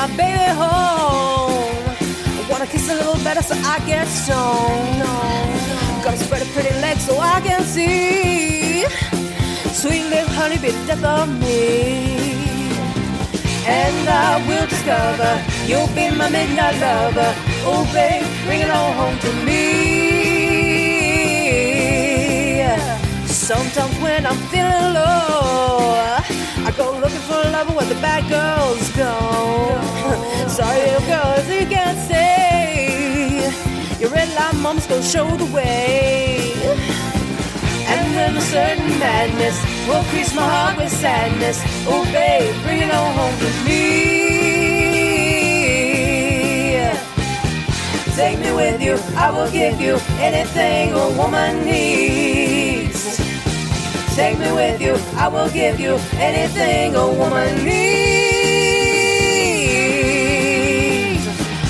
baby home. I wanna kiss a little better so I get stoned. Gonna spread a pretty leg so I can see. Sweet little honey be the death of me. And I will discover you'll be my midnight lover. Oh babe, bring it all home to me. Sometimes when I'm feeling low, I go looking for a lover where the bad girls go. Sorry little girls, you can't say your red light mom's gonna show the way. And then a certain madness will crease my heart with sadness. Oh babe, bring it on home to me. Take me with you, I will give you anything a woman needs. Take me with you, I will give you anything a woman needs.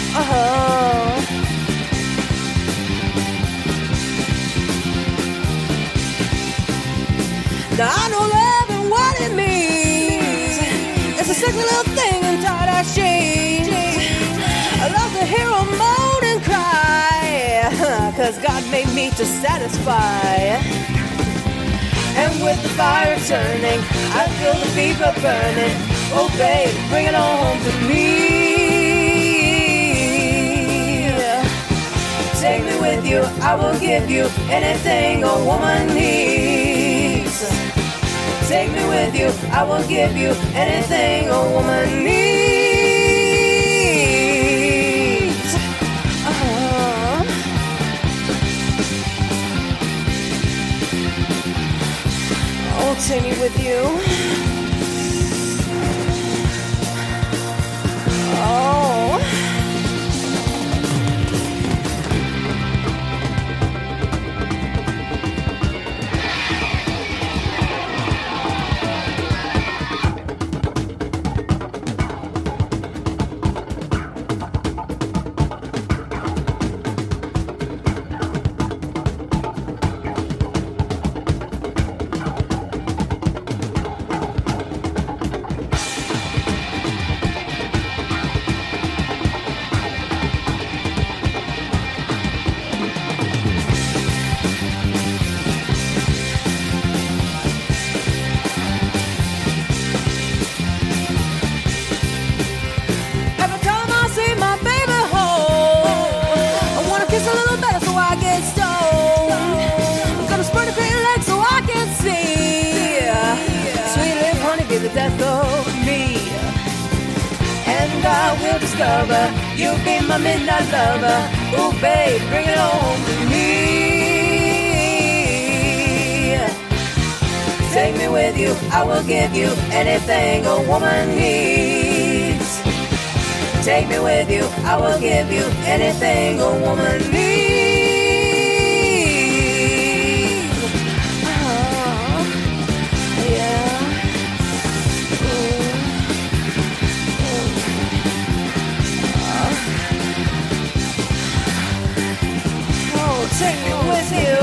Now I know love and what it means. It's a sexy little thing in tie-dye shades. I love to hear her moan and cry, 'cause God made me to satisfy. And with the fire turning, I feel the fever burning. Oh babe, bring it on home to me. Take me with you, I will give you anything a woman needs. Take me with you, I will give you anything a woman needs. Oh, take me with you. Oh. The death of me. And I will discover you'll be my midnight lover. Oh babe, bring it home to me. Take me with you, I will give you anything a woman needs. Take me with you, I will give you anything a woman needs. Take me with you.